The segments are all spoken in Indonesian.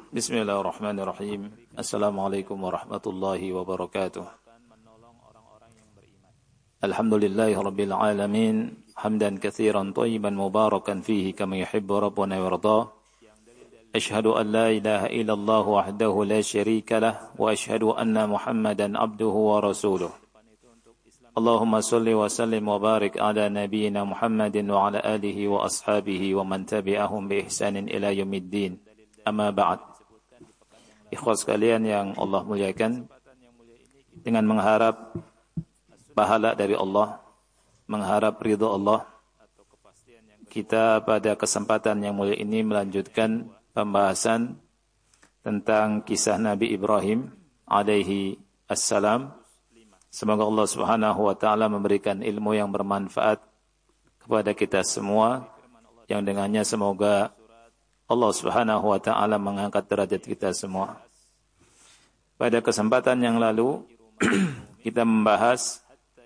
Bismillahirrahmanirrahim. Assalamualaikum warahmatullahi wabarakatuh. Alhamdulillahirabbil alamin, hamdan katsiran thayyiban mubarakan fihi kama yuhibbu rabbuna wa yarda. Asyhadu an la ilaha illallah wahdahu la syarika lah wa asyhadu anna Muhammadan abduhu wa rasuluh. Allahumma salli wa sallim wa barik ala nabiyyina Muhammadin wa ala alihi wa ashabihi wa man tabi'ahum bi ihsanin ila yaumiddin. Amma ba'd. Ikhwas sekalian yang Allah muliakan, dengan mengharap pahala dari Allah, mengharap ridha Allah, kita pada kesempatan yang mulia ini melanjutkan pembahasan tentang kisah Nabi Ibrahim alaihi assalam. Semoga Allah Subhanahu wa taala memberikan ilmu yang bermanfaat kepada kita semua, yang dengannya semoga Allah Subhanahu wa taala mengangkat derajat kita semua. Pada kesempatan yang lalu kita membahas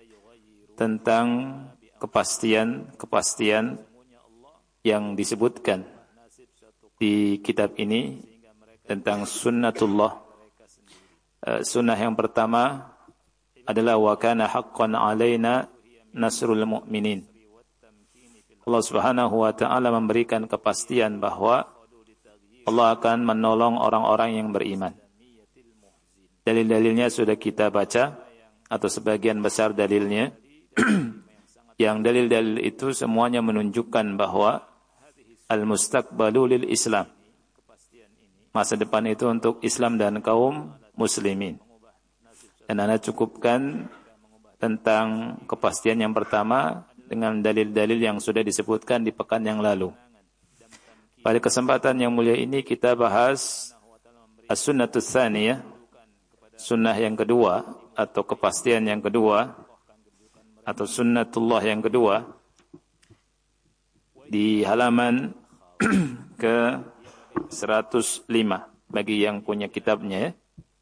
tentang kepastian yang disebutkan di kitab ini tentang sunnatullah. Sunnah yang pertama adalah wa kana haqqan alaina nasrul mu'minin. Allah Subhanahu wa taala memberikan kepastian bahwa Allah akan menolong orang-orang yang beriman. Dalil-dalilnya sudah kita baca, atau sebagian besar dalilnya. Yang dalil-dalil itu semuanya menunjukkan bahwa al-mustaqbalu lil Islam. Masa depan itu untuk Islam dan kaum muslimin. Dan Anda cukupkan tentang kepastian yang pertama dengan dalil-dalil yang sudah disebutkan di pekan yang lalu. Pada kesempatan yang mulia ini kita bahas as-sunnatus tsaniyah, sunnah yang kedua atau kepastian yang kedua atau sunnatullah yang kedua, di halaman ke 105 bagi yang punya kitabnya.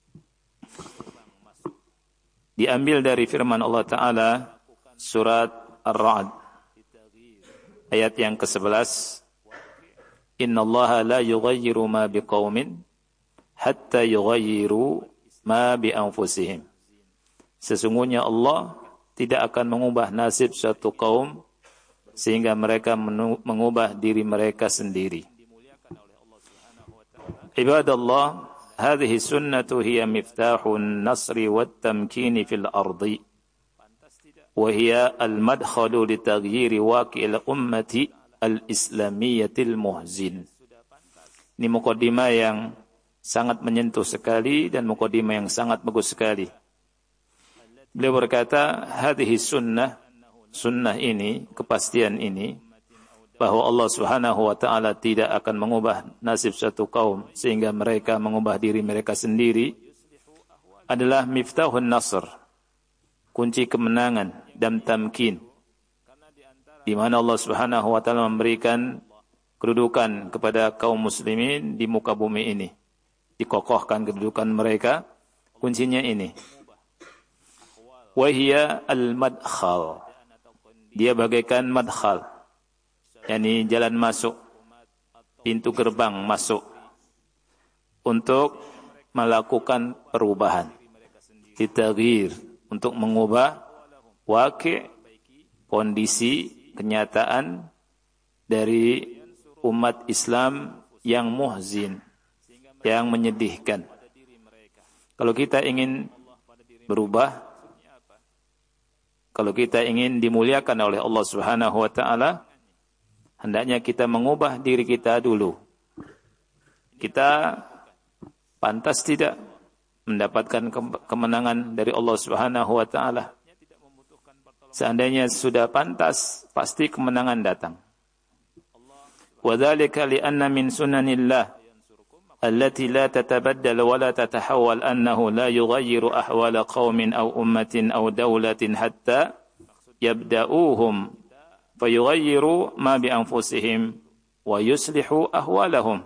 Diambil dari firman Allah Ta'ala surat Ar-Ra'd ayat yang ke-11. Innallaha la yughayyiru ma biqaumin hatta yughayyiru ma bi anfusihim. Sesungguhnya Allah tidak akan mengubah nasib suatu kaum sehingga mereka mengubah diri mereka sendiri. Ibadallah, hadhihi sunnatu hiya miftahun nasri wat tamkini fil ardi wa hiya al-madkhalu li taghyiri waqi'il ummati al-islamiyyatil muhzin. Ini mukadimah yang sangat menyentuh sekali dan mukadimah yang sangat bagus sekali. Beliau berkata, hadhihi sunnah ini, kepastian ini, bahwa Allah Subhanahu wa taala tidak akan mengubah nasib suatu kaum sehingga mereka mengubah diri mereka sendiri, adalah miftahun nasr, kunci kemenangan dan tamkin, di mana Allah Subhanahu wa taala memberikan kedudukan kepada kaum muslimin di muka bumi ini, dikokohkan kedudukan mereka. Kuncinya ini, wa hiya al-madkhal, dia bagaikan madkhal, yakni jalan masuk, pintu gerbang masuk untuk melakukan perubahan, ditaghyir, untuk mengubah waqi', kondisi, kenyataan dari umat Islam yang muhzin, yang menyedihkan. Kalau kita ingin berubah, kalau kita ingin dimuliakan oleh Allah Subhanahu wa taala, hendaknya kita mengubah diri kita dulu. Kita pantas tidak mendapatkan kemenangan dari Allah Subhanahu wa taala. Seandainya sudah pantas, pasti kemenangan datang. Wa dzalika li anna min sunanillah allati la tatabaddal wa la tatahawwal annahu la yughayyiru ahwala qaumin aw ummatin aw dawlatin hatta yabda'uhum fayughayyiru ma bi anfusihim wa yuslihu ahwalahum.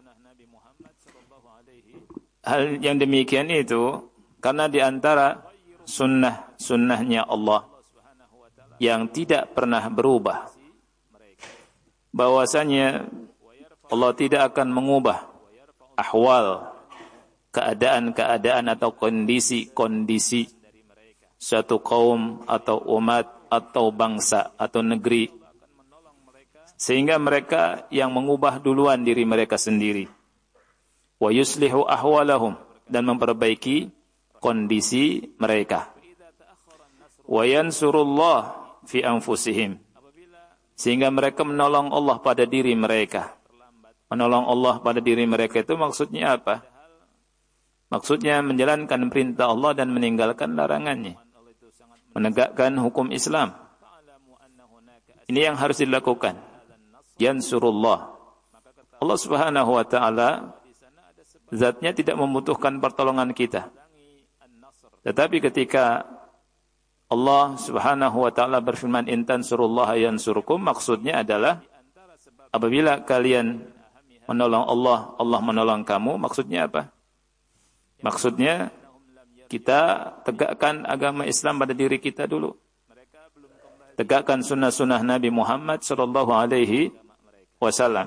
Hal yang demikian itu karena di antara sunnahnya Allah yang tidak pernah berubah, bahwasanya Allah tidak akan mengubah ahwal, keadaan-keadaan atau kondisi-kondisi suatu kaum atau umat atau bangsa atau negeri, sehingga mereka yang mengubah duluan diri mereka sendiri. Wa yuslihu ahwalahum, dan memperbaiki kondisi mereka. Wa yansurullah fi anfusihim, sehingga mereka menolong Allah pada diri mereka. Menolong Allah pada diri mereka itu maksudnya apa? Maksudnya menjalankan perintah Allah dan meninggalkan larangannya. Menegakkan hukum Islam. Ini yang harus dilakukan. Yansurullah. Allah Subhanahu wa taala zatnya tidak membutuhkan pertolongan kita. Tetapi ketika Allah Subhanahu wa taala berfirman in tansurullaha yansurkum, maksudnya adalah apabila kalian menolong Allah, Allah menolong kamu. Maksudnya apa? Maksudnya kita tegakkan agama Islam pada diri kita dulu. Tegakkan sunnah-sunnah Nabi Muhammad sallallahu alaihi wasallam.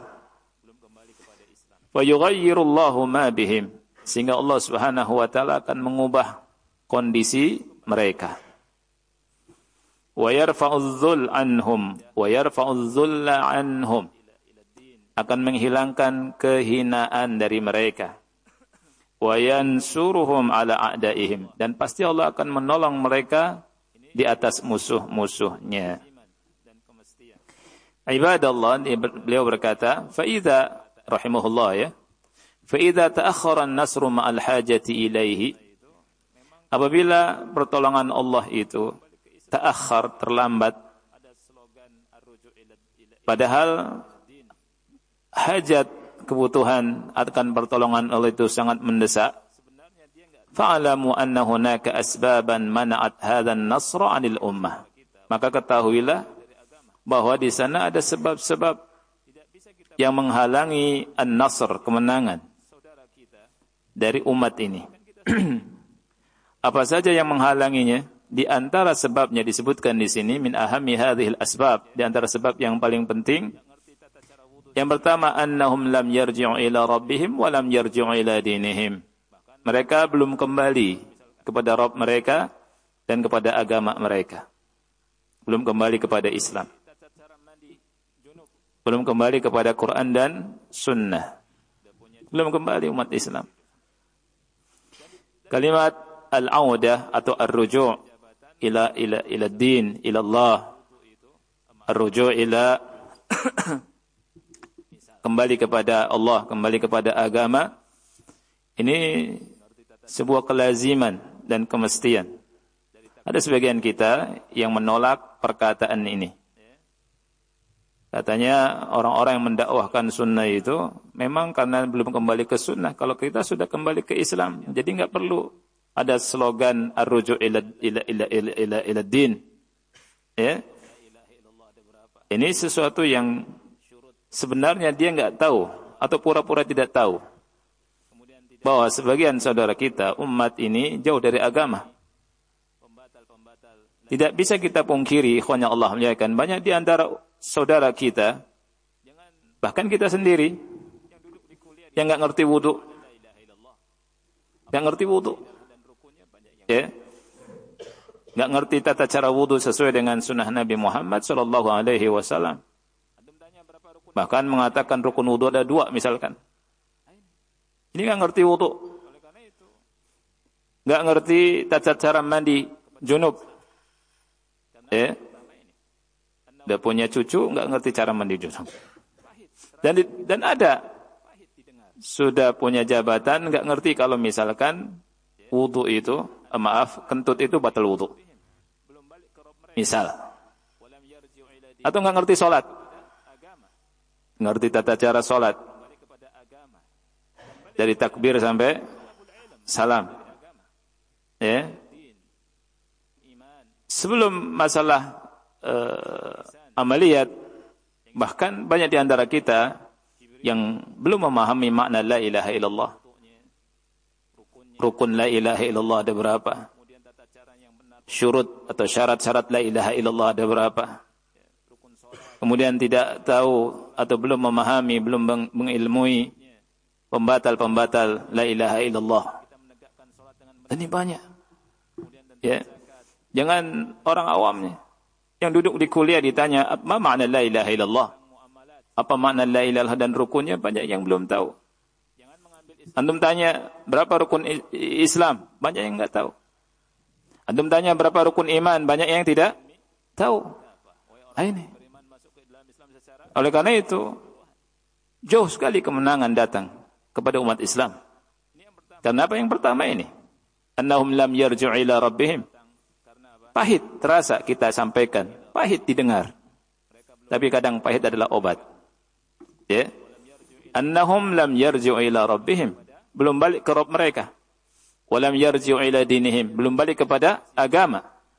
Wa yughayyirullahu ma bihim, sehingga Allah Subhanahu wa taala akan mengubah kondisi mereka. Wa yarfa'udz dzul anhum wa yarfa'udz dzulla anhum, akan menghilangkan kehinaan dari mereka. Wa yansuruhum ala a'daihim, dan pasti Allah akan menolong mereka di atas musuh-musuhnya. Ibadallah, beliau berkata, fa idza rahimahullah ya, fa idza ta'akhkhara an-nasru ma'al hajati ilaihi, apabila pertolongan Allah itu ta'akhkhar, terlambat, padahal hajat, kebutuhan akan pertolongan Allah itu sangat mendesak, fa'alamu anna hunaka asbaban mana'at hadzan nasra 'anil ummah, maka ketahuilah bahwa di sana ada sebab-sebab yang menghalangi an-nasr, kemenangan dari umat ini. Apa saja yang menghalanginya? Di antara sebabnya disebutkan di sini min ahammi hadhil asbab, di antara sebab yang paling penting, yang pertama, annahum lam yarji'u ila rabbihim wa lam yarji'u ila dinihim. Mereka belum kembali kepada Rabb mereka dan kepada agama mereka. Belum kembali kepada Islam. Belum kembali kepada Quran dan Sunnah. Belum kembali umat Islam. Kalimat al-audah atau ar-ruju' ila din, ila Allah. Ar-ruju' ila kembali kepada Allah, kembali kepada agama, ini sebuah kelaziman dan kemestian. Ada sebagian kita yang menolak perkataan ini. Katanya orang-orang yang mendakwahkan sunnah itu memang karena belum kembali ke sunnah. Kalau kita sudah kembali ke Islam, jadi nggak perlu ada slogan ar-ruju' ila din. Ya. Ini sesuatu yang sebenarnya dia nggak tahu atau pura-pura tidak tahu bahwa sebagian saudara kita, umat ini jauh dari agama. Tidak bisa kita pungkiri, ikhwanya Allah muliakan, banyak di antara saudara kita, bahkan kita sendiri, yang nggak ngerti wudu, ya, nggak ngerti tata cara wudu sesuai dengan sunnah Nabi Muhammad sallallahu alaihi wasallam. Bahkan mengatakan rukun wudu ada 2 misalkan. Ini nggak ngerti wudu, nggak ngerti tata cara mandi junub, ya, udah punya cucu nggak ngerti cara mandi junub. Dan ada sudah punya jabatan nggak ngerti kalau misalkan wudu itu, kentut itu batal wudu, misal, atau nggak ngerti sholat. Ngerti tata cara sholat dari takbir sampai salam, ya. Sebelum masalah amaliyat, bahkan banyak di antara kita yang belum memahami makna la ilaha illallah. Rukun la ilaha illallah ada berapa? Syurut atau syarat-syarat la ilaha illallah ada berapa? Kemudian tidak tahu atau belum memahami, belum mengilmui pembatal-pembatal la ilaha illallah. Dan ini banyak. Ya. Jangan orang awamnya yang duduk di kuliah ditanya apa makna la ilaha illallah? Apa makna la ilaha illallah dan rukunnya, banyak yang belum tahu. Antum tanya berapa rukun Islam, banyak yang enggak tahu. Antum tanya berapa rukun iman, banyak yang tidak tahu. Ini. Oleh karena itu, jauh sekali kemenangan datang kepada umat Islam. Karena apa yang pertama ini? Annahum lam yarji'u ila rabbihim. Pahit terasa kita sampaikan, pahit didengar. Tapi kadang pahit adalah obat. Ya. Annahum lam yarji'u ila rabbihim. Belum balik ke Rabb mereka. Walam yarji'u ila dinihim. Belum balik kepada agama.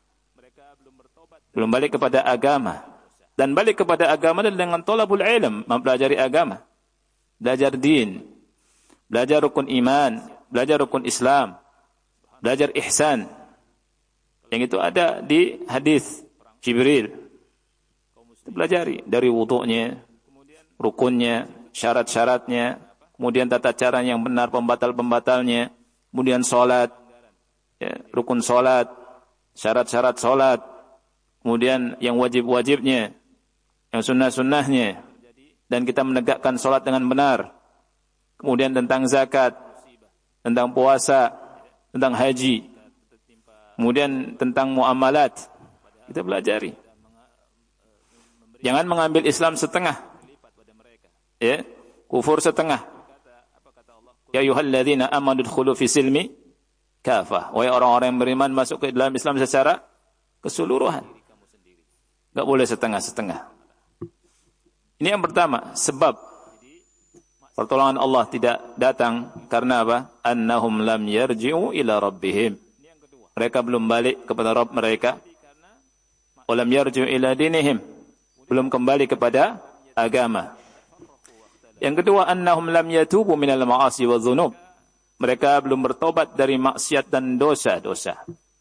Belum balik kepada agama. Dan balik kepada agama adalah dengan thalabul ilm, mempelajari agama. Belajar din. Belajar rukun iman. Belajar rukun Islam. Belajar ihsan. Yang itu ada di hadis Jibril. Pelajari dari wudunya, rukunnya, syarat-syaratnya, kemudian tata cara yang benar, pembatal-pembatalnya, kemudian salat, ya, rukun salat, syarat-syarat salat, kemudian yang wajib-wajibnya, yang sunnah-sunnahnya, dan kita menegakkan salat dengan benar. Kemudian tentang zakat, tentang puasa, tentang haji. Kemudian tentang muamalat, kita pelajari. Jangan mengambil Islam setengah. Ya, kufur setengah. Ya ayyuhalladzina amanu dkhulu fi silmi kafah. Wahai orang-orang yang beriman, masuk ke dalam Islam secara keseluruhan. Enggak boleh setengah-setengah. Ini yang pertama, sebab pertolongan Allah tidak datang karena apa? Annahum lam yarji'u ila rabbihim. Mereka belum balik kepada Rabb mereka. Walam yarji'u ila dinihim. Belum kembali kepada agama. Yang kedua, annahum lam yatubu minal ma'asi wa dhunub. Mereka belum bertobat dari maksiat dan dosa-dosa.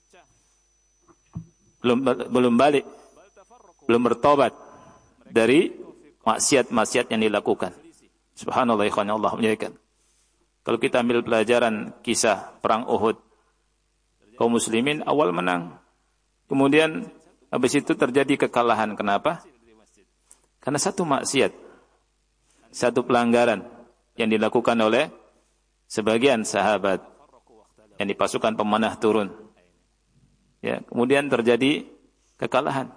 Belum balik. Belum bertobat dari maksiat-maksiat yang dilakukan. Subhanallah, ikhwan Allah menjadikan. Kalau kita ambil pelajaran kisah perang Uhud, kaum muslimin awal menang. Kemudian habis itu terjadi kekalahan. Kenapa? Karena satu maksiat, satu pelanggaran yang dilakukan oleh sebagian sahabat yang di pasukan pemanah turun. Ya, kemudian terjadi kekalahan.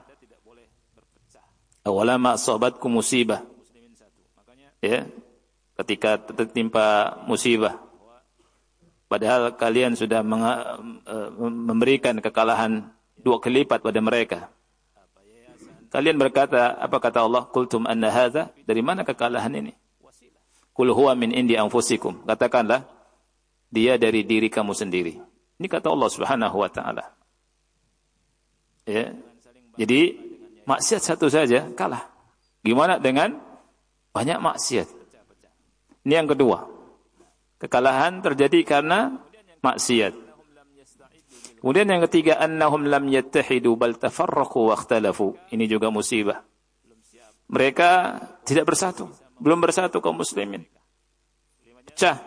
Awalama asabatkum musibah. Ya, ketika tertimpa musibah. Padahal kalian sudah memberikan kekalahan 2 kali lipat pada mereka. Kalian berkata, apa kata Allah? Qultum anna hadza, dari mana kekalahan ini? Qul huwa min indi anfusikum. Katakanlah, dia dari diri kamu sendiri. Ini kata Allah Subhanahu wa taala. Ya. Jadi maksiat satu saja kalah. Gimana dengan banyak maksiat? Ini yang kedua. Kekalahan terjadi karena maksiat. Kemudian yang ketiga, annahum lam yattahidu bal tafarraqu wa ikhtalafu. Ini juga musibah. Mereka tidak bersatu, belum bersatu kaum muslimin. Pecah.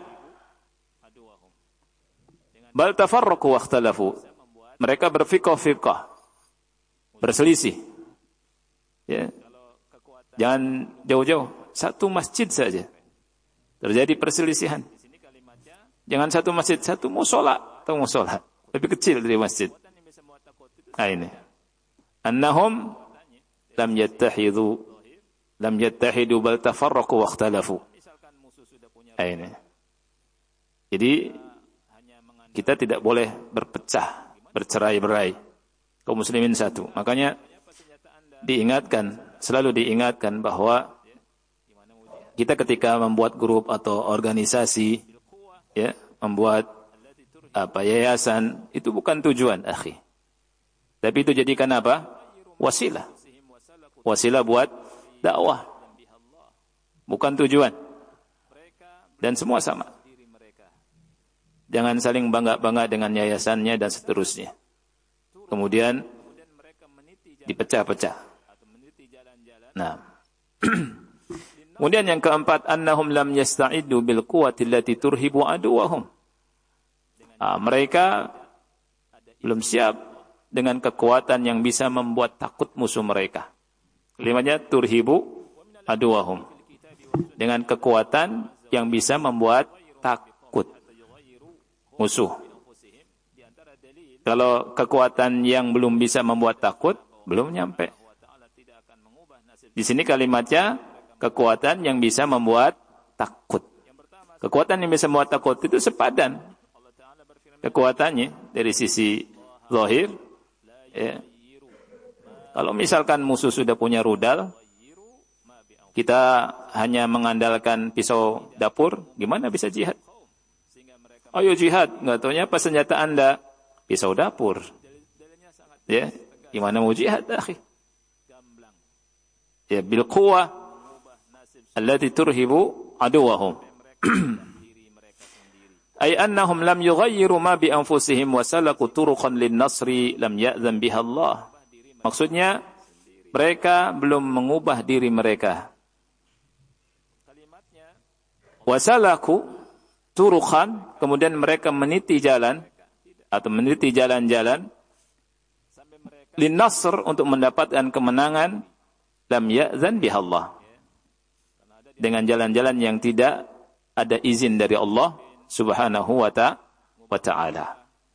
Bal tafarraqu wa ikhtalafu. Mereka berfiqh-fiqh. Berselisih. Ya. Jangan jauh-jauh, satu masjid saja terjadi perselisihan. Jangan satu masjid, satu musola atau musola. Lebih kecil dari masjid. Nah ini. Annahum lam yattahidu bal tafarraqu wa ikhtalafu. Nah ini. Jadi kita tidak boleh berpecah, bercerai-berai. Kaum muslimin satu. Makanya diingatkan, selalu diingatkan bahwa kita ketika membuat grup atau organisasi, ya, membuat yayasan, itu bukan tujuan, akhi. Tapi itu jadikan apa? Wasilah. Wasilah buat dakwah. Bukan tujuan. Dan semua sama. Jangan saling bangga-bangga dengan yayasannya dan seterusnya. Kemudian dipecah-pecah. Nah, Kemudian yang keempat, annahum lam yasta'iddu bil quwwati allati turhibu aduwahum. Mereka belum siap dengan kekuatan yang bisa membuat takut musuh mereka. Kalimatnya turhibu aduwahum. Dengan kekuatan yang bisa membuat takut musuh. Kalau kekuatan yang belum bisa membuat takut, belum nyampe. Di sini kalimatnya kekuatan yang bisa membuat takut. Kekuatan yang bisa membuat takut itu sepadan kekuatannya dari sisi zahir. Ya. Kalau misalkan musuh sudah punya rudal, kita hanya mengandalkan pisau dapur, gimana bisa jihad? Ayo jihad, nggak taunya apa senjata Anda? Pisau dapur. Ya, gimana mau jihad, akhi? Ya, bil quwwah allati turhibu aduwahum. Ay annahum lam yughayyiru ma bi anfusihim wa salaku turuqan lin-nasri lam ya'zan biha Allah. Maksudnya mereka belum mengubah diri mereka. Wa salaku turuqan, kemudian mereka meniti jalan atau meniti jalan-jalan lin-nasr, untuk mendapatkan kemenangan, lam ya'zan biha Allah, dengan jalan-jalan yang tidak ada izin dari Allah Subhanahu wa ta'ala.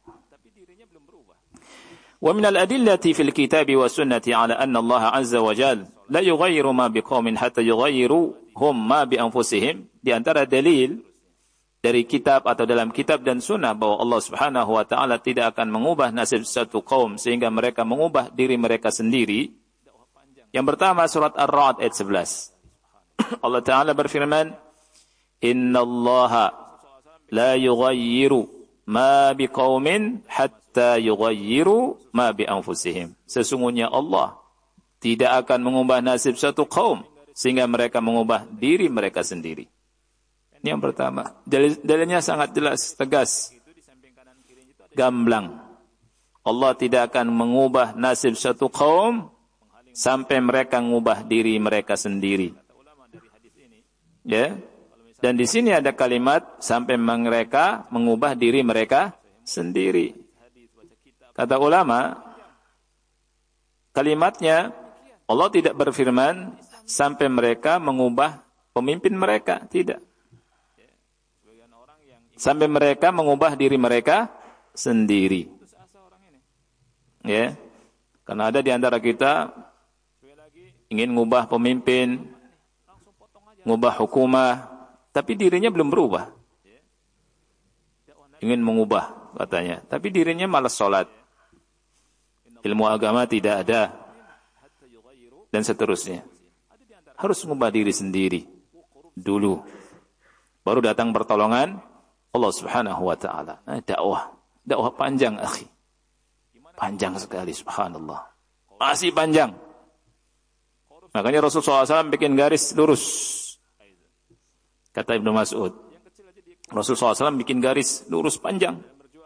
Wa min al-adillati fil kitabi wa sunnati ala anna Allah azza wa jalla la yughayyiru ma biqaumin hatta yughayyiru hum ma bi anfusihim. Di antara dalil dari kitab atau dalam kitab dan sunnah bahwa Allah Subhanahu wa ta'ala tidak akan mengubah nasib satu kaum sehingga mereka mengubah diri mereka sendiri. Yang pertama surat Ar-Ra'd ayat 11. Allah Ta'ala berfirman, innallaha la yughayyiru ma biqaumin hatta yughayyiru ma bi anfusihim. Sesungguhnya Allah tidak akan mengubah nasib satu kaum sehingga mereka mengubah diri mereka sendiri. Ini yang pertama. Dalilnya sangat jelas, tegas, gamblang. Allah tidak akan mengubah nasib satu kaum sampai mereka mengubah diri mereka sendiri. Ya. Dan di sini ada kalimat sampai mereka mengubah diri mereka sendiri. Kata ulama, kalimatnya Allah tidak berfirman sampai mereka mengubah pemimpin mereka, tidak. Sampai mereka mengubah diri mereka sendiri. Ya. Karena ada di antara kita ingin mengubah pemimpin, mengubah hukumah, tapi dirinya belum berubah. Ingin mengubah katanya, tapi dirinya malas sholat. Ilmu agama tidak ada. Dan seterusnya. Harus mengubah diri sendiri dulu. Baru datang pertolongan Allah Subhanahu wa ta'ala. Dakwah panjang, akhi. Panjang sekali, subhanallah. Masih panjang. Makanya Rasulullah SAW bikin garis lurus. Kata Ibnu Mas'ud, Rasulullah SAW bikin garis lurus panjang.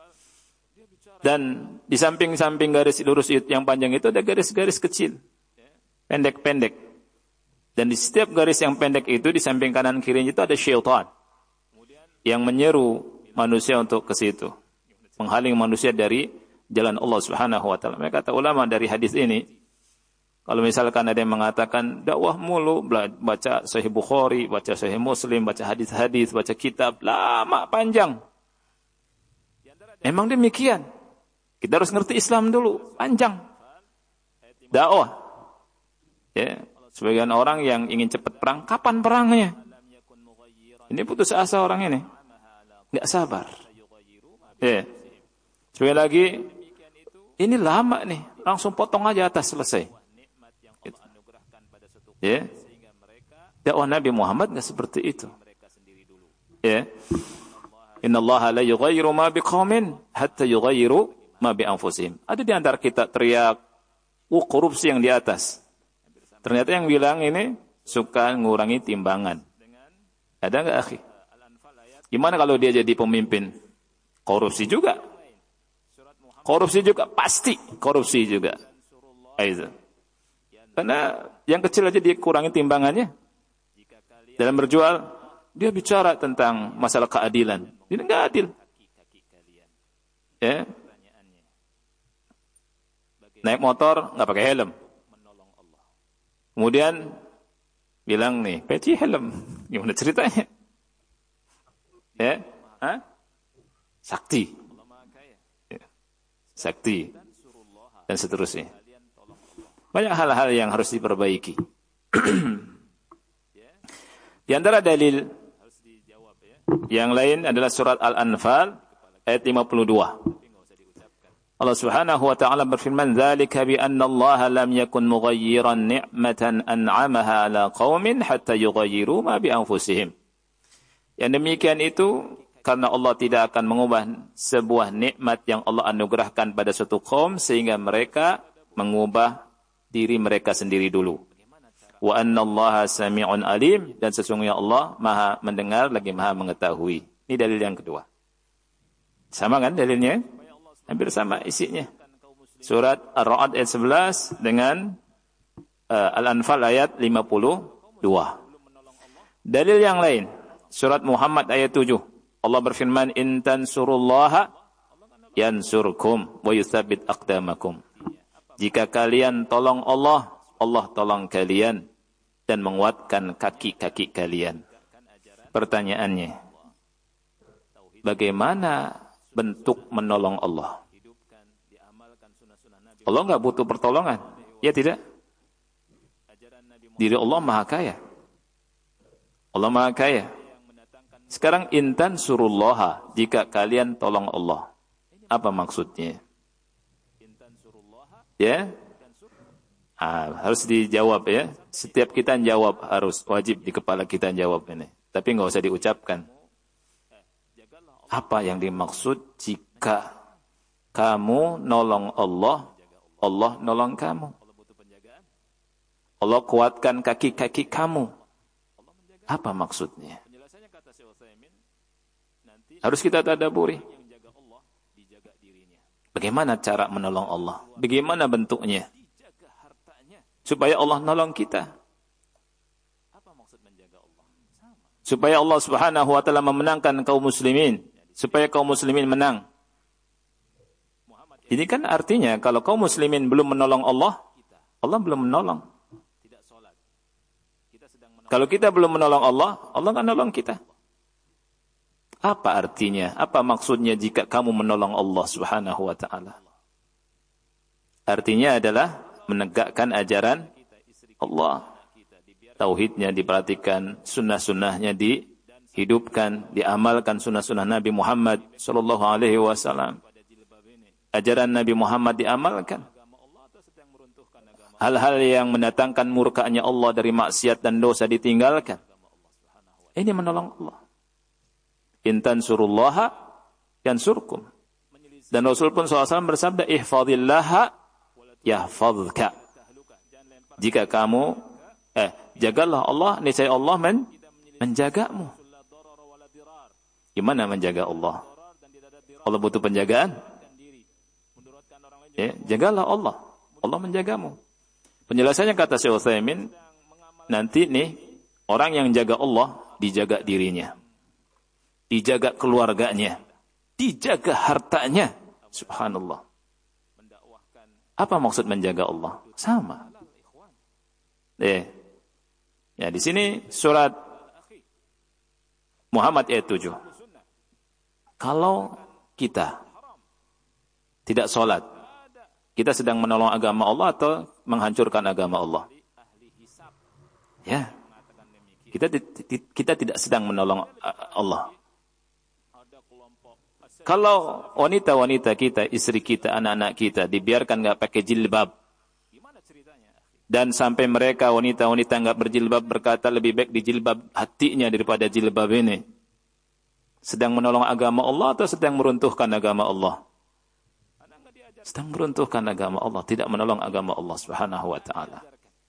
Dan di samping-samping garis lurus yang panjang itu ada garis-garis kecil, pendek-pendek. Dan di setiap garis yang pendek itu, di samping kanan kirinya itu ada syaitan yang menyeru manusia untuk ke situ, menghalang manusia dari jalan Allah Subhanahu wa ta'ala. Mereka kata ulama dari hadis ini, kalau misalkan ada yang mengatakan dakwah mulu, baca Sahih Bukhari, baca Sahih Muslim, baca hadis-hadis, baca kitab, lama panjang. Memang demikian. Kita harus ngerti Islam dulu, panjang. Dakwah. Ya, sebagian orang yang ingin cepat perang, kapan perangnya? Ini putus asa orang ini. Enggak sabar. Ya. Sekali lagi, ini lama nih, langsung potong aja atas, selesai. Ya. Dakwah Nabi Muhammad enggak seperti itu. Ya. Innallaha la yughayyiru ma biqaumin hatta yughayyiru ma bi anfusihim. Ada di antara kita teriak, korupsi yang di atas. Ternyata yang bilang ini suka ngurangi timbangan. Ada enggak, akhi? Gimana kalau dia jadi pemimpin? Korupsi juga. Korupsi juga, pasti korupsi juga. Aiza. Karena yang kecil aja dia kurangi timbangannya. Dalam berjual, dia bicara tentang masalah keadilan. Ini enggak adil. Ya. Naik motor enggak pakai helm. Kemudian bilang nih, peci helm. Gimana ceritanya? Ya. Hah? Sakti. Ya. Sakti. Dan seterusnya. Banyak hal-hal yang harus diperbaiki. Di antara dalil yang lain adalah surat Al-Anfal ayat 52. Allah Subhanahu wa taala berfirman, "Dzalika bi anna Allah lam yakun mughayyiran ni'matan an'amaha 'ala qaumin hatta yughayyiru ma bi anfusihim." Yang demikian itu karena Allah tidak akan mengubah sebuah nikmat yang Allah anugerahkan pada suatu kaum sehingga mereka mengubah diri mereka sendiri dulu. Wa anna Allaha sami'un alim, dan sesungguhnya Allah Maha mendengar lagi Maha mengetahui. Ini dalil yang kedua. Sama kan dalilnya? Hampir sama isinya. Surat Ar-Ra'd ayat 11 dengan Al-Anfal ayat 52. Dalil yang lain, surat Muhammad ayat 7. Allah berfirman, "In tansurullaha yansurkum wa yutsabbit aqdamakum." Jika kalian tolong Allah, Allah tolong kalian dan menguatkan kaki-kaki kalian. Pertanyaannya, bagaimana bentuk menolong Allah? Allah enggak butuh pertolongan. Ya tidak? Diri Allah Maha Kaya. Allah Maha Kaya. Sekarang intan surullaha, jika kalian tolong Allah. Apa maksudnya? Ya? Harus dijawab ya. Setiap kita jawab harus wajib di kepala kita jawab ini. Tapi enggak usah diucapkan. Apa yang dimaksud jika kamu nolong Allah, Allah nolong kamu? Allah kuatkan kaki-kaki kamu. Apa maksudnya? Harus kita tadabburi. Bagaimana cara menolong Allah? Bagaimana bentuknya? Supaya Allah nolong kita. Supaya Allah Subhanahu wa taala memenangkan kaum muslimin. Supaya kaum muslimin menang. Ini kan artinya kalau kaum muslimin belum menolong Allah, Allah belum menolong. Kalau kita belum menolong Allah, Allah akan menolong kita. Apa artinya? Apa maksudnya jika kamu menolong Allah Subhanahu wa taala? Artinya adalah menegakkan ajaran Allah. Tauhidnya diperhatikan, sunnah-sunnahnya dihidupkan, diamalkan sunnah-sunnah Nabi Muhammad sallallahu alaihi wasallam. Ajaran Nabi Muhammad diamalkan. Hal-hal yang mendatangkan murkanya Allah dari maksiat dan dosa ditinggalkan. Ini menolong Allah. Intan surullaha yansurkum. Dan Rasul pun SAW bersabda, ihfadhillaha yahfadhka. Jika kamu jagalah Allah, niscaya Allah menjagamu. Gimana menjaga Allah? Allah butuh penjagaan? Ya, jagalah Allah. Allah menjagamu. Penjelasannya kata Syekh Utsaimin, nanti nih orang yang jaga Allah dijaga dirinya. Dijaga keluarganya, dijaga hartanya. Subhanallah. Apa maksud menjaga Allah? Sama. Ya, di sini surat Muhammad ayat 7. Kalau kita tidak sholat, kita sedang menolong agama Allah atau menghancurkan agama Allah? Ya. Kita tidak sedang menolong Allah. Kalau wanita-wanita kita, istri kita, anak-anak kita dibiarkan enggak pakai jilbab, dan sampai mereka wanita-wanita enggak berjilbab berkata lebih baik dijilbab hatinya daripada jilbab ini, sedang menolong agama Allah atau sedang meruntuhkan agama Allah? Sedang meruntuhkan agama Allah, tidak menolong agama Allah Subhanahu wa taala.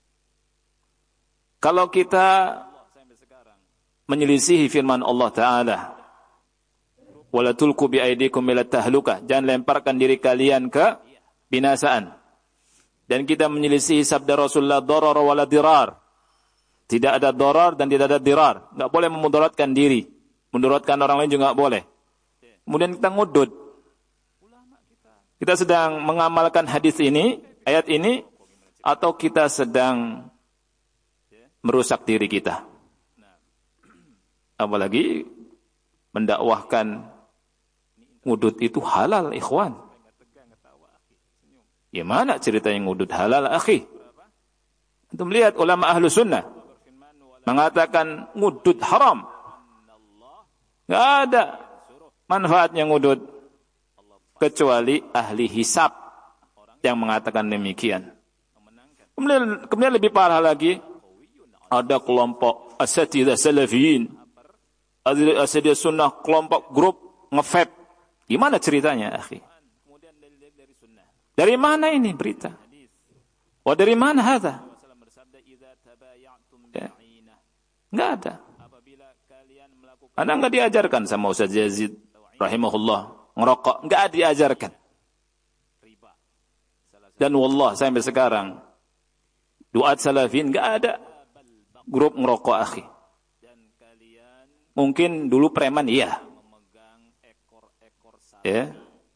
Kalau kita menyelisihi firman Allah taala, wala tulqu bi aydikum ila tahlukah, jangan lemparkan diri kalian ke binasaan. Dan kita menyelisihi sabda Rasulullah, darar wala dirar, Tidak ada darar dan tidak ada dirar. Enggak boleh memudaratkan diri. Mudaratkan orang lain juga enggak boleh. Kemudian kita ngudud. Kita sedang mengamalkan hadis ini, ayat ini, atau kita sedang merusak diri kita. Apalagi mendakwahkan ngudud itu halal, ikhwan. Gimana ceritanya ngudud halal, akhi? Untuk melihat ulama ahlu sunnah mengatakan ngudud haram. Nggak ada manfaatnya ngudud kecuali ahli hisab yang mengatakan demikian. Kemudian lebih parah lagi, ada kelompok asatidzah salafiyin, asatidzah sunnah, kelompok grup nge-vape. Gimana ceritanya, akhi? Dari mana ini berita? Oh, dari mana hadza? Ya. Enggak ada. Anda enggak diajarkan sama Ustaz Yazid rahimahullah ngerokok, enggak diajarkan. Dan wallah sampai sekarang duat salafin enggak ada grup ngerokok, akhi. Mungkin dulu preman iya. Ya.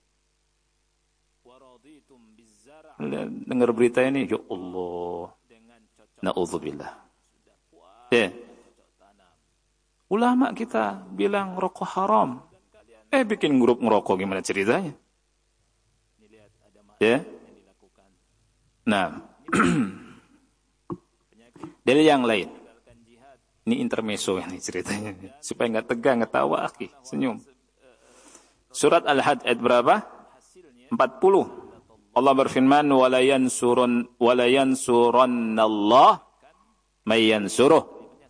Dengar berita ini, ya Allah. Na'udzubillah. Ya. Ulama kita bilang rokok haram. Bikin grup ngerokok, gimana ceritanya? Ya. Nah. Dari yang lain. Ini intermezzo ini ceritanya. Supaya enggak tegang, enggak tawa, akhi. Senyum. Surat Al-Hajj ayat berapa? 40. Allah berfirman, wala yansurannallah may yansuruh.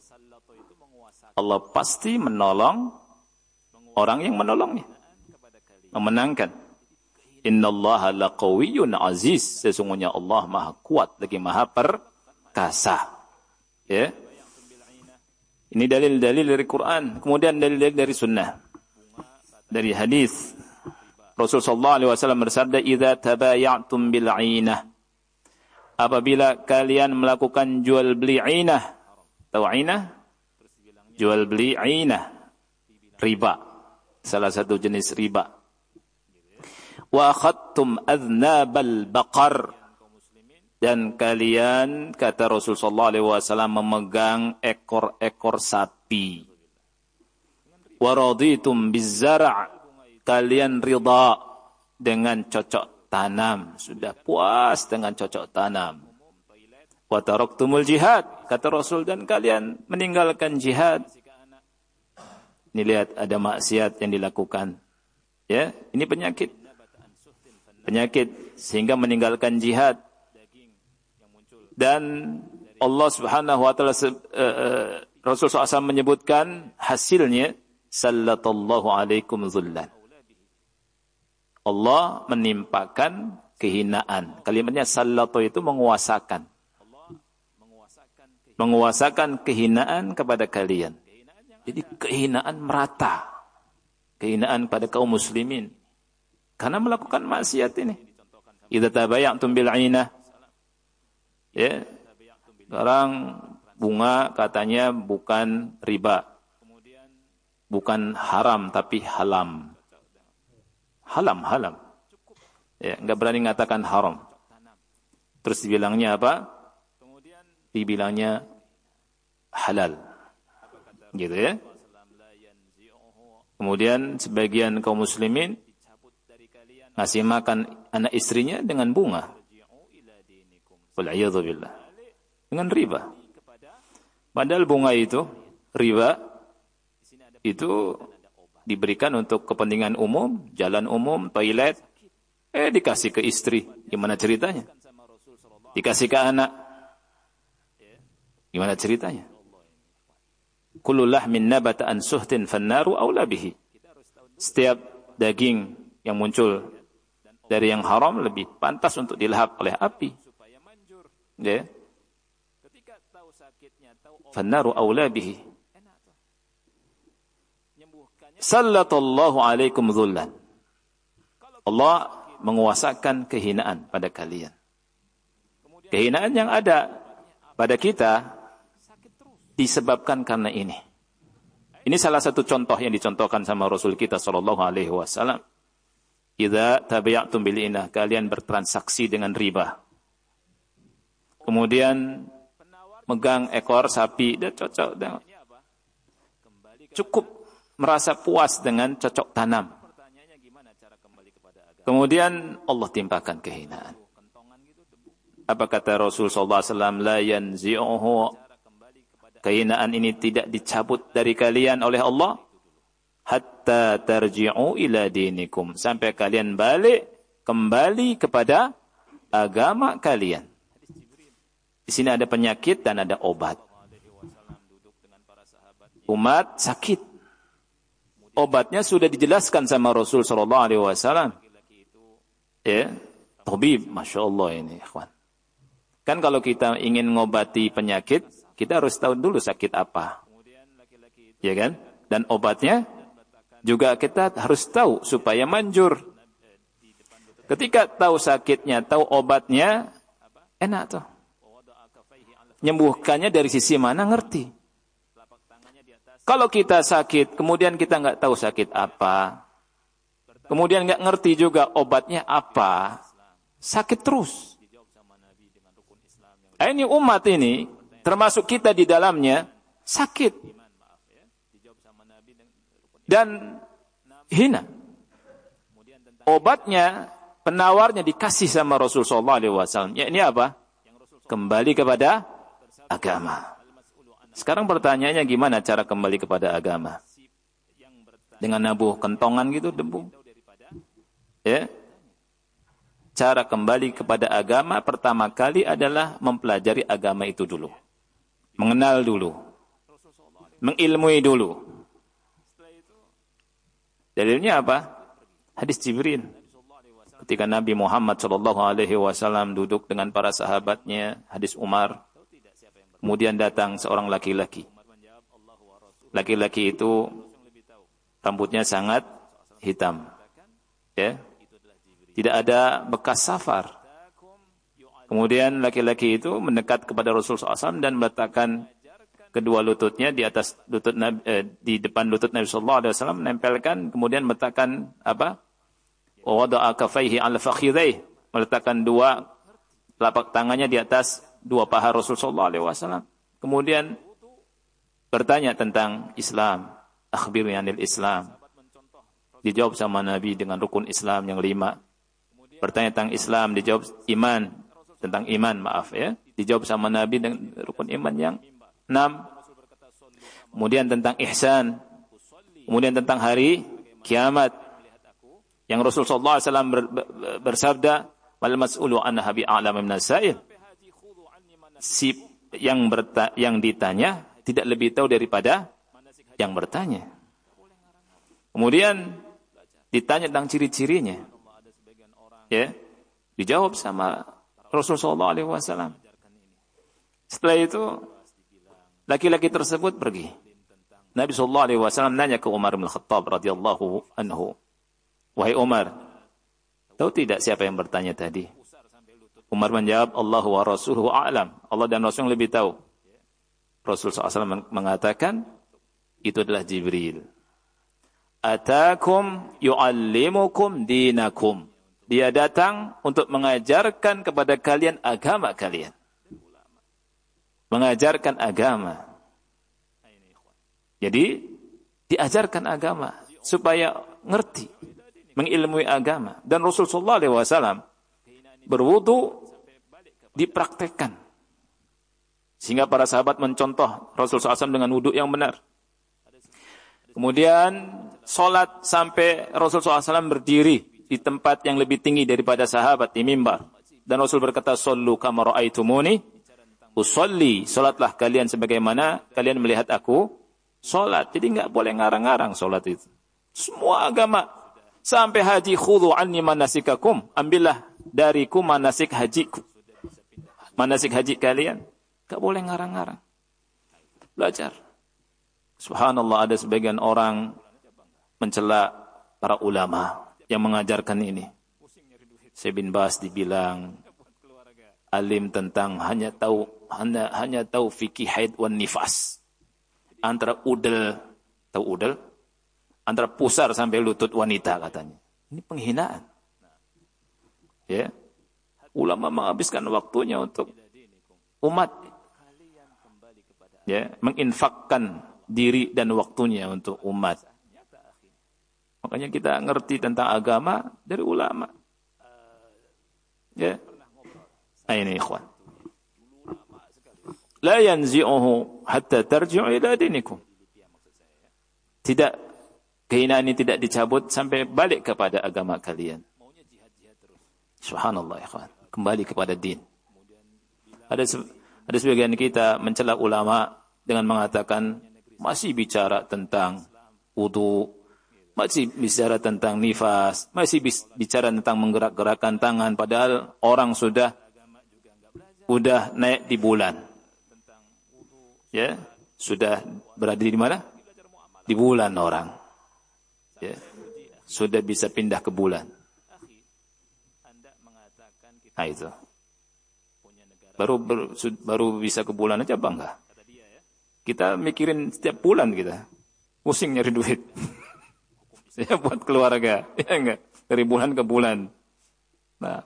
Allah pasti menolong orang yang menolongnya, memenangkan. Innallaha laqawiyyun aziz. Sesungguhnya Allah Maha kuat lagi Maha perkasa. Ya. Ini dalil-dalil dari Quran, kemudian dalil-dalil dari sunnah. Dari hadis Rasul sallallahu alaihi wasallam bersabda, "Idza tabaya'tum bil 'ainah." Apabila kalian melakukan jual beli 'ainah. Tahu 'ainah? Jual beli 'ainah. Riba. Salah satu jenis riba. Wa akhadtum adznabal baqar. Dan kalian, kata Rasul sallallahu alaihi wasallam, memegang ekor-ekor sapi. Wa raditum biz-zar'. Kalian ridha dengan cocok tanam. Sudah puas dengan cocok tanam. Wa taraktumul jihad. Kata Rasul, dan kalian meninggalkan jihad. Ini lihat, ada maksiat yang dilakukan. Ya, ini penyakit. Penyakit. Sehingga meninggalkan jihad. Dan Allah subhanahu wa ta'ala, Rasul SAW menyebutkan hasilnya, sallatallahu alaikum dhullan. Allah menimpakan kehinaan. Kalimatnya sallato itu menguasakan. Menguasakan kehinaan kepada kalian. Jadi kehinaan merata. Kehinaan pada kaum muslimin. Karena melakukan maksiat ini. Idza tabaya'tum bil 'ainah. Ya. Sekarang bunga katanya bukan riba. Bukan haram tapi halam. Halam. Ya, enggak berani mengatakan haram. Terus dibilangnya apa? Dibilangnya halal. Gitu ya. Kemudian sebagian kaum muslimin ngasih makan anak istrinya dengan bunga. Wal'iyadzu billah. Dengan riba. Padahal bunga itu, riba itu diberikan untuk kepentingan umum, jalan umum, toilet. Dikasih ke istri. Gimana ceritanya? Dikasih ke anak. Gimana ceritanya? Kullu lahmin nabata an suhtin fannaru aula bihi. Setiap daging yang muncul dari yang haram lebih pantas untuk dilahap oleh api. Ya. Fannaru aula bihi. Sallallahu alaikum dhullan. Allah menguasakan kehinaan pada kalian. Kehinaan yang ada pada kita disebabkan karena ini. Ini salah satu contoh yang dicontohkan sama Rasul kita sallallahu alaihi wasallam. Idza tabi'tum bil inah, kalian bertransaksi dengan riba. Kemudian megang ekor sapi, dan cocok, cukup merasa puas dengan cocok tanam. Kemudian Allah timpakan kehinaan. Apa kata Rasul sallallahu alaihi wasallam? La yanzi'uhu, kehinaan ini tidak dicabut dari kalian oleh Allah hatta tarji'u ila dinikum, sampai kalian kembali kepada agama kalian. Di sini ada penyakit dan ada obat. Umat sakit, obatnya sudah dijelaskan sama Rasul sallallahu alaihi wasallam. Ya, tabib, masya Allah ini, ikhwan. Kan kalau kita ingin ngobati penyakit, kita harus tahu dulu sakit apa. Ya kan? Dan obatnya juga kita harus tahu supaya manjur. Ketika tahu sakitnya, tahu obatnya, enak tuh. Nyembuhkannya dari sisi mana ngerti. Kalau kita sakit, kemudian kita nggak tahu sakit apa, kemudian nggak ngerti juga obatnya apa, sakit terus. Ini umat ini, termasuk kita di dalamnya, sakit. Dan hina. Obatnya, penawarnya dikasih sama Rasulullah SAW. Ya, ini apa? Kembali kepada agama. Sekarang pertanyaannya gimana cara kembali kepada agama? Dengan nabuh kentongan gitu, debu. Ya. Cara kembali kepada agama pertama kali adalah mempelajari agama itu dulu. Mengenal dulu. Mengilmui dulu. Dalilnya apa? Hadis Jibril. Ketika Nabi Muhammad SAW duduk dengan para sahabatnya, hadis Umar, kemudian datang seorang laki-laki. Laki-laki itu rambutnya sangat hitam. Ya. Tidak ada bekas safar. Kemudian laki-laki itu mendekat kepada Rasulullah SAW dan meletakkan kedua lututnya di atas lutut Nabi, di depan lutut Nabi sallallahu alaihi wasallam, menempelkan, kemudian meletakkan apa? Wa wada'a kaffaihi 'ala fakhidhaihi, meletakkan dua telapak tangannya di atas dua paha Rasul sallallahu alaihi wasallam. Kemudian bertanya tentang Islam, akhbirni 'anil Islam. Dijawab sama Nabi dengan rukun Islam yang 5. Bertanya tentang Islam, dijawab tentang iman, dijawab sama Nabi dengan rukun iman yang 6. Kemudian tentang ihsan. Kemudian tentang hari kiamat. Yang Rasulullah SAW bersabda, wal mas'ulu anha bi'a'lam minas sa'il. Si yang ditanya tidak lebih tahu daripada yang bertanya. Kemudian ditanya tentang ciri-cirinya. Ya, dijawab sama Rasulullah SAW. Setelah itu laki-laki tersebut pergi. Nabi SAW nanya ke Umar bin Khattab radhiyallahu anhu, wahai Umar, tahu tidak siapa yang bertanya tadi? Umar menjawab, Allah wa rasuluhu a'lam. Allah dan Rasul lebih tahu. Rasulullah SAW mengatakan, itu adalah Jibril. Atakum yu'allimukum dinakum. Dia datang untuk mengajarkan kepada kalian agama kalian. Mengajarkan agama. Jadi, diajarkan agama supaya ngerti, mengilmui agama. Dan Rasulullah SAW berwudu dipraktekkan. Sehingga para sahabat mencontoh Rasulullah SAW dengan wudu yang benar. Kemudian, sholat sampai Rasulullah SAW berdiri di tempat yang lebih tinggi daripada sahabat, di mimbar. Dan Rasul berkata, "Shallu kama ra'aitumuni usolli." Salatlah kalian sebagaimana kalian melihat aku salat. Jadi enggak boleh ngarang-ngarang salat itu. Semua agama sampai haji, khudhu anni manasikakum. Ambillah dariku manasik hajiku. Manasik haji kalian. Enggak boleh ngarang-ngarang. Belajar. Subhanallah, ada sebagian orang mencela para ulama yang mengajarkan ini. Syekh bin Baz dibilang alim tentang hanya tahu fikih haid wan nifas. antara udel, tahu udel? Antara pusar sampai lutut wanita katanya. Ini penghinaan. Ya. Ulama menghabiskan waktunya untuk umat. Ya, menginfakkan diri dan waktunya untuk umat. Makanya kita ngerti tentang agama dari ulama. Ya. Nah, ini ikhwan. La yanzi'uhu hatta tarji'u ila dinikum. Tidak, keinginan ini tidak dicabut sampai balik kepada agama kalian. Subhanallah, ikhwan. Kembali kepada din. Ada sebagian kita mencela ulama dengan mengatakan masih bicara tentang wudu, masih bicara tentang nifas, masih bicara tentang menggerak-gerakkan tangan, padahal orang sudah naik di bulan. Ya, sudah berada di mana? Di bulan orang. Ya, sudah bisa pindah ke bulan. Nah itu. Baru bisa ke bulan aja bangga. Kita mikirin setiap bulan kita. Pusing nyari duit. Ya buat keluarga. Ya enggak? Dari bulan ke bulan. Nah.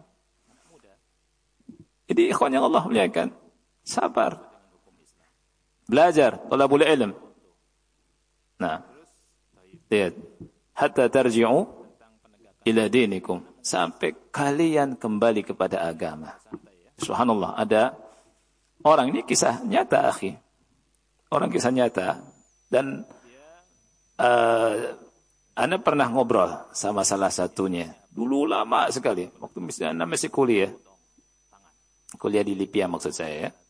Jadi ikhwan yang Allah muliakan. Sabar. Belajar. Thalabul ilm. Nah. Lihat. Hatta tarji'u ila dinikum. Sampai kalian kembali kepada agama. Subhanallah, ada orang, ini kisah nyata, akhi. Orang kisah nyata. Dan Anda pernah ngobrol sama salah satunya. Dulu lama sekali. Waktu misalnya masih kuliah. Kuliah di Libya maksud saya. Ya.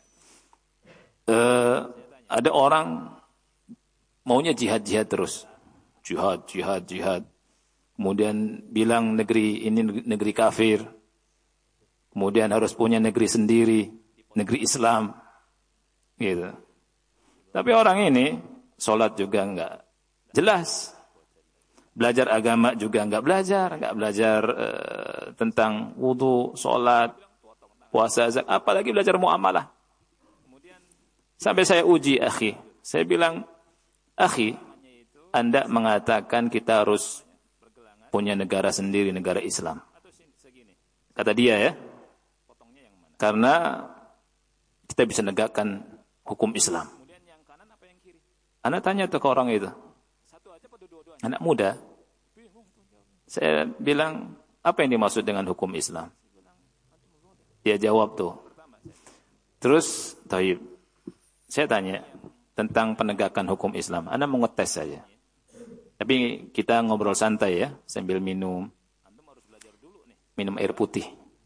Ada orang maunya jihad-jihad terus. Jihad. Kemudian bilang negeri ini negeri kafir. Kemudian harus punya negeri sendiri, negeri Islam. Gitu. Tapi orang ini sholat juga enggak jelas. Belajar agama juga enggak belajar tentang wudu, sholat, puasa, zakat, apalagi belajar muamalah. Sampai saya uji, akhi. Saya bilang, akhi, Anda mengatakan kita harus punya negara sendiri, negara Islam. Kata dia ya, karena kita bisa negakkan hukum Islam. Anak tanya tuh ke orang itu, anak muda. Saya bilang, apa yang dimaksud dengan hukum Islam? Dia jawab tuh. Terus, taib. Saya tanya tentang penegakan hukum Islam. Anak mau ngetes saja. Tapi kita ngobrol santai ya, sambil minum air putih.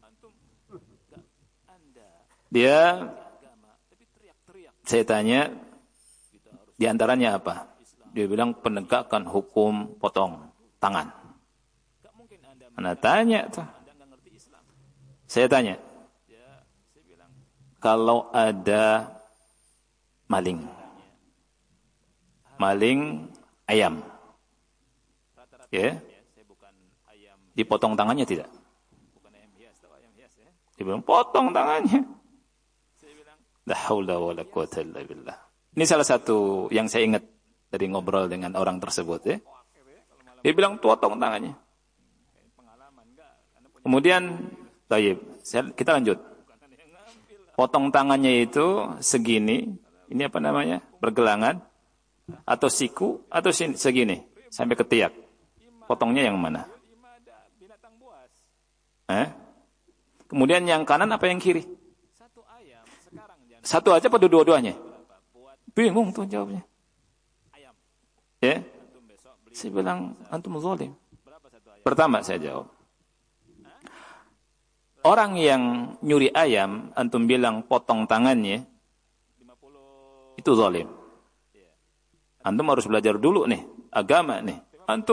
Saya tanya, di antaranya apa? Dia bilang penegakan hukum potong tangan. Anak tanya tuh. Saya tanya, kalau ada maling ayam, ya, dipotong tangannya tidak? Dia bilang potong tangannya. La haula wala quwata illa billah. Ini salah satu yang saya ingat dari ngobrol dengan orang tersebut ya. Dia bilang potong tangannya. Kemudian kita lanjut. Potong tangannya itu segini, ini apa namanya? Pergelangan atau siku atau segini sampai ketiak. Potongnya yang mana? Kemudian yang kanan apa yang kiri? Satu aja pada dua-duanya? Bingung tuh jawabnya. Ya. Saya bilang, antum zalim. Pertama saya jawab. Orang yang nyuri ayam, antum bilang potong tangannya, itu zalim. Antum harus belajar dulu nih, agama nih.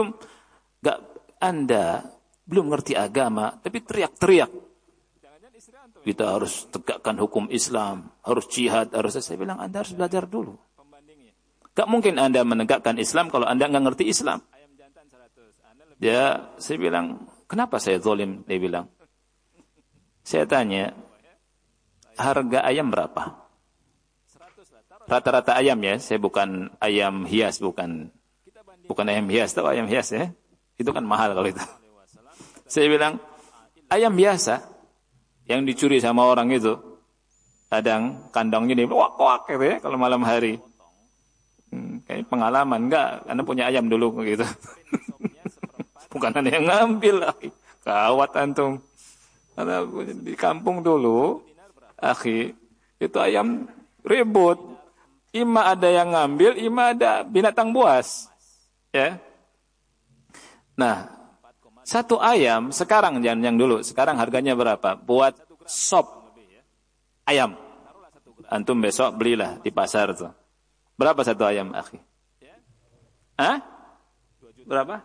Anda belum ngerti agama, tapi teriak-teriak. Kita harus tegakkan hukum Islam, harus jihad, saya bilang Anda harus belajar dulu. Gak mungkin Anda menegakkan Islam kalau Anda nggak ngerti Islam. Ya, saya bilang, kenapa saya zalim? Dia bilang. Saya tanya, harga ayam berapa? rata-rata ayam ya, saya bukan ayam hias, bukan ayam hias, tahu ayam hias ya? Itu kan mahal kalau itu. Saya bilang, ayam biasa yang dicuri sama orang itu, kadang kandangnya dia wak-wak gitu ya, kalau malam hari. Kayak pengalaman, enggak, Anda punya ayam dulu gitu. Bukan Anda yang ngambil, kawat antum. Karena di kampung dulu, itu ayam ribut. Ima ada yang ngambil, ima ada binatang buas. Ya. Nah, satu ayam sekarang, jangan yang dulu, sekarang harganya berapa? Buat sop ayam. Antum besok belilah di pasar tuh. Berapa satu ayam, akhi? Hah? Berapa?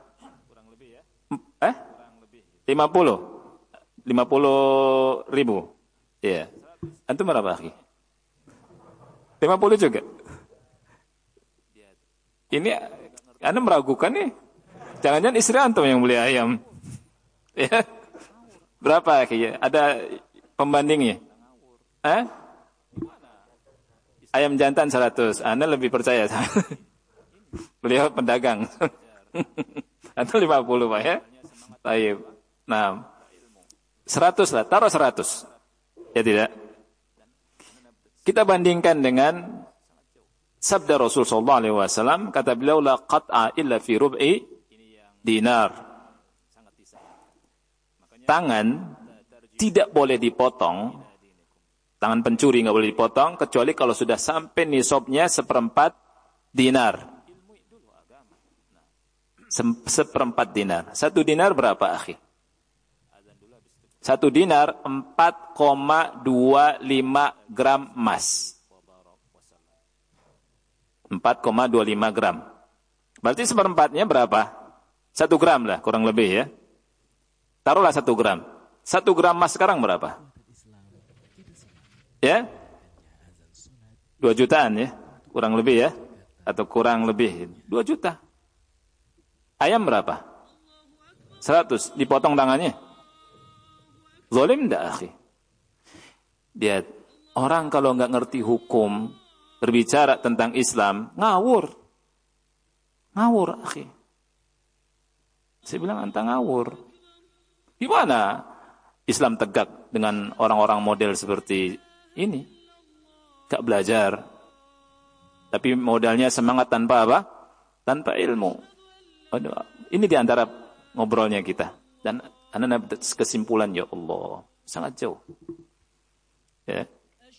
50 ribu. Iya. Antum berapa, akhi? 50 juga. Ini Anda meragukan nih. Jangan-jangan istri antum yang beli ayam. Ya. Berapa, akhi? Ada pembandingnya? Ayam jantan 100. Anda lebih percaya. Beliau pedagang. Atau 50, Pak ya? Baik. Nah, 100 lah, taruh 100. Ya tidak? Kita bandingkan dengan sabda Rasul sallallahu alaihi wasallam, kata beliau, la qat'a illa fi rub'i dinar. Tangan tidak boleh dipotong, tangan pencuri nggak boleh dipotong kecuali kalau sudah sampai nisabnya 1/4 dinar. 1/4 dinar. 1 dinar berapa, akhi? 1 dinar 4,25 gram emas. 4,25 gram. Berarti 1/4-nya berapa? 1 gram lah, kurang lebih ya. Taruhlah 1 gram. 1 gram emas sekarang berapa? Ya? 2 jutaan ya, kurang lebih ya. Atau kurang lebih 2 juta. Ayam berapa? 100. Dipotong tangannya. Zalim enggak, akhi? Dia orang kalau enggak ngerti hukum, berbicara tentang Islam, ngawur. Ngawur, akhi. Saya bilang anta ngawur. Gimana Islam tegak dengan orang-orang model seperti ini? Enggak belajar. Tapi modalnya semangat tanpa apa? Tanpa ilmu. Aduh, ini di antara ngobrolnya kita. Dan anda dapat kesimpulan, ya Allah, sangat jauh. Ya.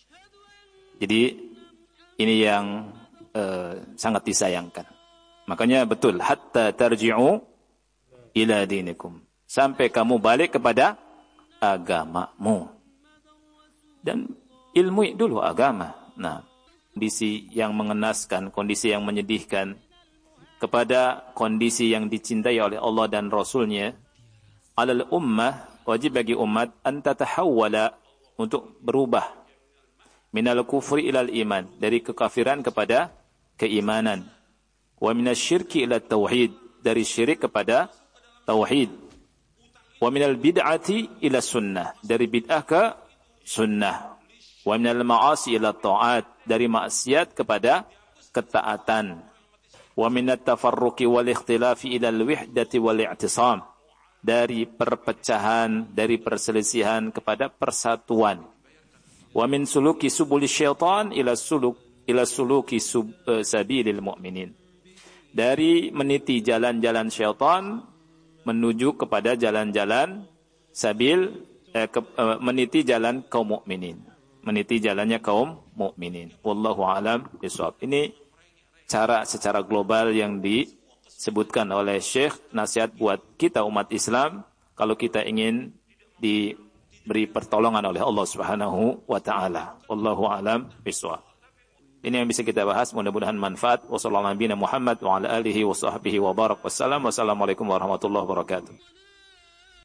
Jadi ini yang sangat disayangkan. Makanya betul, hatta tarji'u ila dinikum. Sampai kamu balik kepada agamamu. Dan ilmu dulu agama. Nah, kondisi yang mengenaskan, kondisi yang menyedihkan, kepada kondisi yang dicintai oleh Allah dan Rasulnya, alal ummah, wajib bagi umat anta tahawwala, untuk berubah minal kufri ilal iman, dari kekafiran kepada keimanan, wa minasyirki ila tauhid, dari syirik kepada tauhid, wa minal bid'ati ila sunnah, dari bid'ah ke sunnah, wa minal ma'asi ila ta'at, dari maksiat kepada ketaatan, wa minat tafarruqi wal ikhtilafi ila al-wihdati wal i'tisam, dari perpecahan, dari perselisihan kepada persatuan, wa min suluki subul syaitan ila suluki sabilil mu'minin, dari meniti jalan-jalan syaitan menuju kepada jalan-jalan sabil, meniti jalan kaum mukminin, meniti jalannya kaum mukminin. Wallahu a'lam bishawab. Ini cara secara global yang disebutkan oleh Syekh, nasihat buat kita umat Islam kalau kita ingin diberi pertolongan oleh Allah Subhanahu wa taala. Wallahu a'lam bishawab. Ini yang bisa kita bahas, mudah-mudahan manfaat. Wassallallahu Muhammad wa ala alihi wa sahbihi wa barak wassalam. Wassalamualaikum warahmatullahi wabarakatuh.